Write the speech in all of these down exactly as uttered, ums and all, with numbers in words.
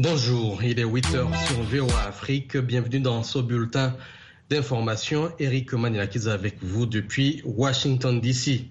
Bonjour, il est huit heures sur V O A Afrique. Bienvenue dans ce bulletin d'information. Eric Manilakiz avec vous depuis Washington D C.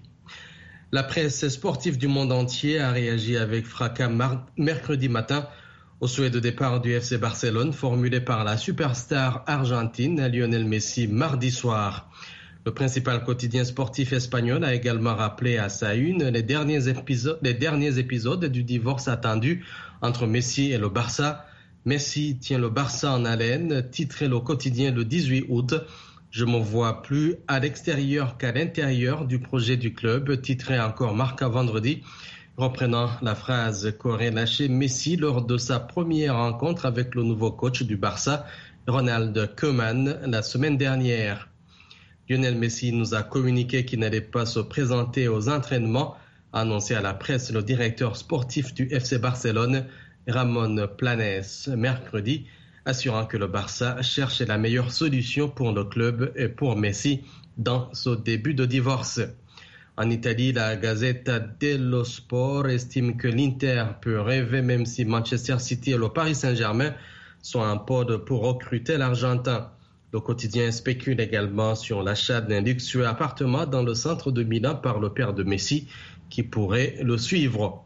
La presse sportive du monde entier a réagi avec fracas mar- mercredi matin au souhait de départ du F C Barcelone formulé par la superstar argentine Lionel Messi mardi soir. Le principal quotidien sportif espagnol a également rappelé à sa une les derniers épisodes, les derniers épisodes du divorce attendu entre Messi et le Barça. Messi tient le Barça en haleine, titré le quotidien le dix-huit août. Je me vois plus à l'extérieur qu'à l'intérieur du projet du club, titré encore Marca vendredi, reprenant la phrase qu'aurait lâchée Messi lors de sa première rencontre avec le nouveau coach du Barça, Ronald Koeman, la semaine dernière. Lionel Messi nous a communiqué qu'il n'allait pas se présenter aux entraînements, a annoncé à la presse le directeur sportif du F C Barcelone, Ramon Planes, mercredi, assurant que le Barça cherche la meilleure solution pour le club et pour Messi dans ce début de divorce. En Italie, la Gazzetta dello Sport estime que l'Inter peut rêver même si Manchester City et le Paris Saint-Germain sont en pôle pour recruter l'Argentin. Le quotidien spécule également sur l'achat d'un luxueux appartement dans le centre de Milan par le père de Messi qui pourrait le suivre.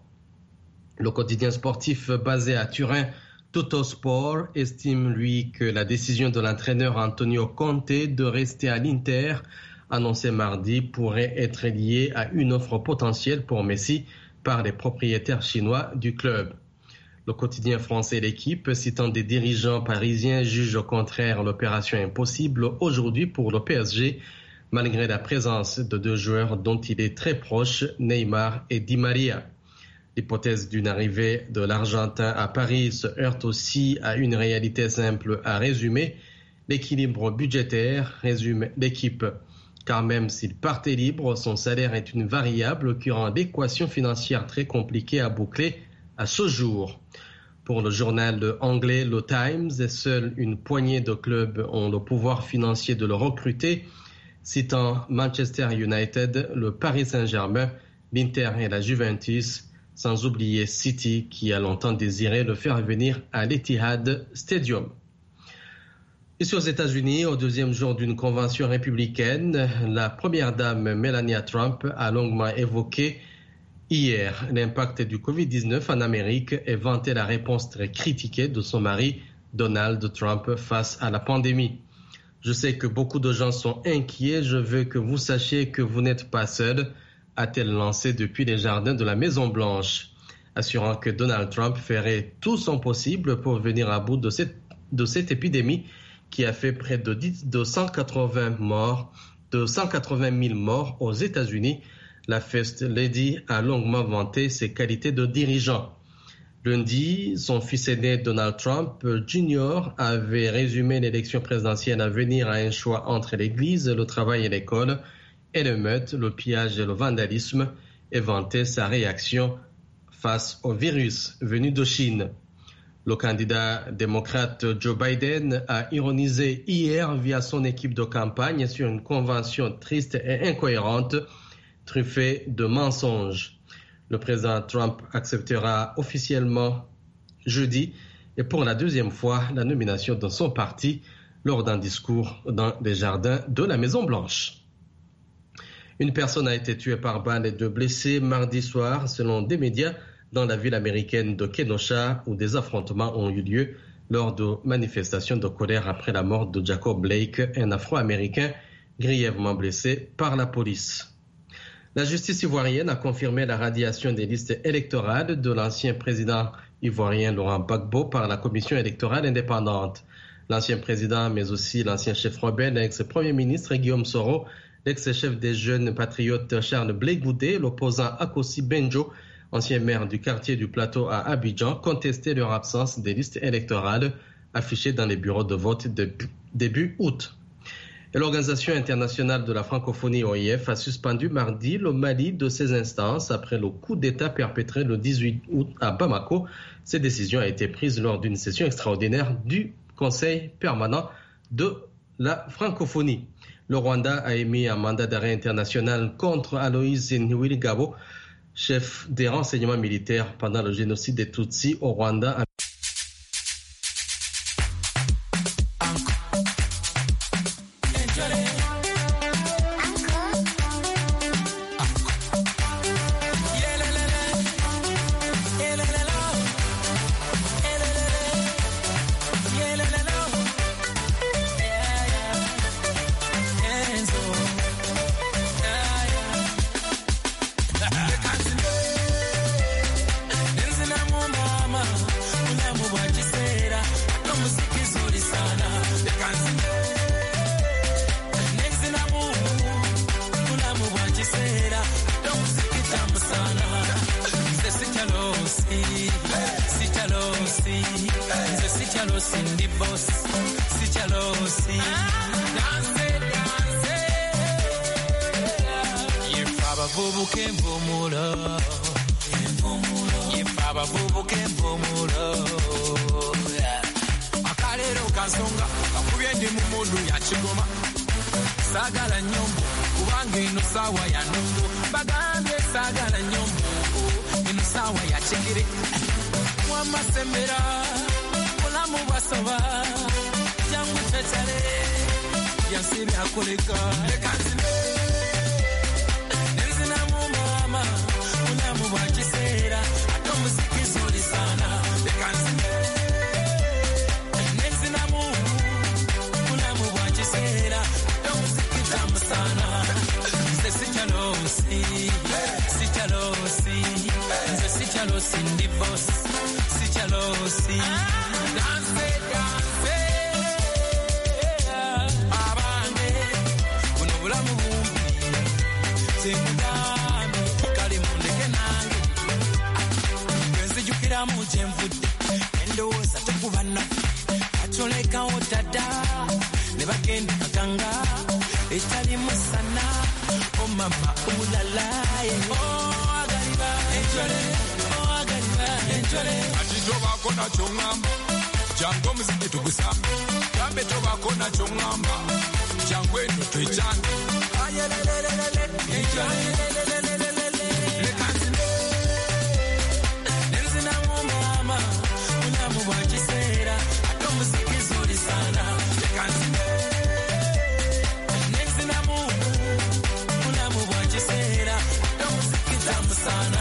Le quotidien sportif basé à Turin, Tuttosport, estime lui que la décision de l'entraîneur Antonio Conte de rester à l'Inter, annoncée mardi, pourrait être liée à une offre potentielle pour Messi par les propriétaires chinois du club. Le quotidien français L'Équipe, citant des dirigeants parisiens, juge au contraire l'opération impossible aujourd'hui pour le P S G, malgré la présence de deux joueurs dont il est très proche, Neymar et Di Maria. L'hypothèse d'une arrivée de l'Argentin à Paris se heurte aussi à une réalité simple à résumer. L'équilibre budgétaire, résume L'Équipe. Car même s'il partait libre, son salaire est une variable qui rend l'équation financière très compliquée à boucler à ce jour. Pour le journal anglais Le Times, seule une poignée de clubs ont le pouvoir financier de le recruter, citant Manchester United, le Paris Saint-Germain, l'Inter et la Juventus, sans oublier City qui a longtemps désiré le faire venir à l'Etihad Stadium. Ici aux États-Unis, au deuxième jour d'une convention républicaine, la première dame Melania Trump a longuement évoqué hier l'impact du covid dix-neuf en Amérique et vanté la réponse très critiquée de son mari Donald Trump face à la pandémie. Je sais que beaucoup de gens sont inquiets, je veux que vous sachiez que vous n'êtes pas seul, a-t-elle lancé depuis les jardins de la Maison-Blanche, assurant que Donald Trump ferait tout son possible pour venir à bout de cette, de cette épidémie qui a fait près de, de cent quatre-vingts morts, de cent quatre-vingt mille morts aux États-Unis. La First Lady a longuement vanté ses qualités de dirigeant. Lundi, son fils aîné Donald Trump Junior avait résumé l'élection présidentielle à venir à un choix entre l'Église, le travail et l'école, et le meute, le pillage et le vandalisme, et vanté sa réaction face au virus venu de Chine. Le candidat démocrate Joe Biden a ironisé hier via son équipe de campagne sur une convention triste et incohérente, truffée de mensonges. Le président Trump acceptera officiellement jeudi et pour la deuxième fois la nomination de son parti lors d'un discours dans les jardins de la Maison-Blanche. Une personne a été tuée par balle et deux blessés mardi soir selon des médias dans la ville américaine de Kenosha où des affrontements ont eu lieu lors de manifestations de colère après la mort de Jacob Blake, un Afro-Américain grièvement blessé par la police. La justice ivoirienne a confirmé la radiation des listes électorales de l'ancien président ivoirien Laurent Gbagbo par la commission électorale indépendante. L'ancien président, mais aussi l'ancien chef rebelle, l'ex-premier ministre Guillaume Soro, l'ex-chef des jeunes patriotes Charles Blé Goudé, l'opposant Akossi Benjo, ancien maire du quartier du Plateau à Abidjan, contestaient leur absence des listes électorales affichées dans les bureaux de vote de début août. Et l'Organisation internationale de la francophonie O I F a suspendu mardi le Mali de ses instances après le coup d'État perpétré le dix-huit août à Bamako. Cette décision a été prise lors d'une session extraordinaire du Conseil permanent de la francophonie. Le Rwanda a émis un mandat d'arrêt international contre Aloïse Nwiligabo, chef des renseignements militaires pendant le génocide des Tutsis au Rwanda. Sichalosi, the Sichalosi in the boss, Sichalosi. Dance, dance. If Baba Bubu came for Mula, if Baba Bubu came for Mula, Akalero Kasonga, Kapuyendi Mumudu Yachigoma, Sagala Nyombo, Kuwangi no Sawa Yanumbo, Bagande Sagala Nyombo, in Sawa Yachigiri. Mama Sembera, Olamu Wasova, Jangu Chachare, Yasiri Akulika, Lekazine, Nenzinamu Mama, Olamu Wachisera, Atomu Sikizuri Sana, Lekazine, Nenzinamu, Olamu Wachisera, Atomu Sikitamu Sana, Sichalosi, Sichalosi, Sichalosi in the boss. Sichalosi, dance, dance, abande, unobula mubumbi, sekudami, kali mundeke nange, kwenzi jukira mujemvude, endowooza tekubana, atoleka otada, ne bagenda kaganga, etali musana, oh mama ulalaye, oh agaliba, enjole. Ati tobako na chongamba jango muziki tugusamba kambe tobako na chongamba jango eno twechanga ayelelelele enjolelelelele lekazine nenzina mama unamu bwachisera ato muziki zuri sana lekazine nenzina mama unamu bwachisera ato muziki tamu sana.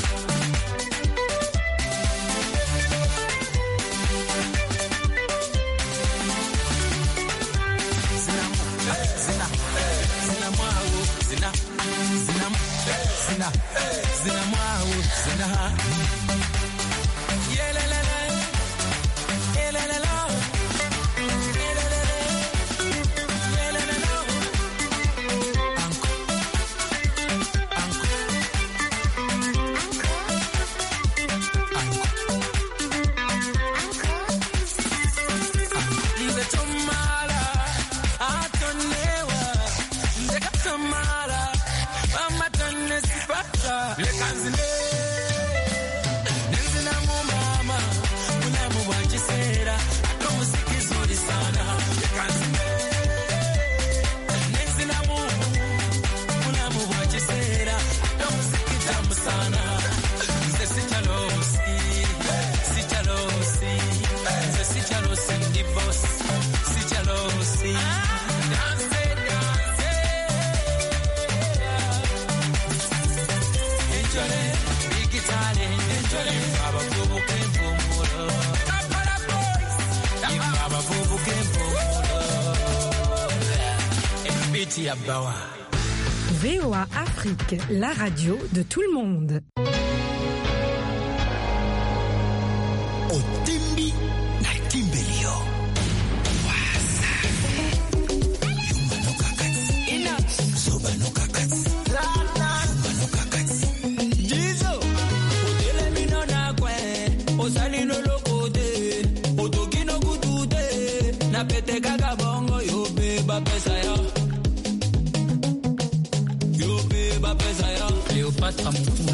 Zina, zina mwau, zina ha. Yelelele, yelelele, yelelele, yelelele. Anko, anko, anko. Ibe tomala, atonewa, ndeka tomala, mama tonne sipata. Lekanzile, nenzina mu mama, unamu wachisera, ato muziki zuri sana. Lekanzile, nenzina mu, unamu wachisera, ato muziki tamu sana. Nze sichalosi, sichalosi, nze sichalosi ndi boss, sichalosi. Dance, dance, enjole, digitale, enjole, Baba Bubu Kempo Muro. Kapala boys, Baba Bubu Kempo Muro. Mbiti ya bawa. V O A Afrique, la radio de tout le monde. Otimbi na Timbelio. Wasa. Yumba no kakati. Enough. Soba no kakati. Yumba no kakati. Jizo, odele mino na kwe, osali no lokote, otoki no kutute, na pete kaka bongo yo beba pesa ya. Yo beba pesa ya. Cléopâtre Moutou.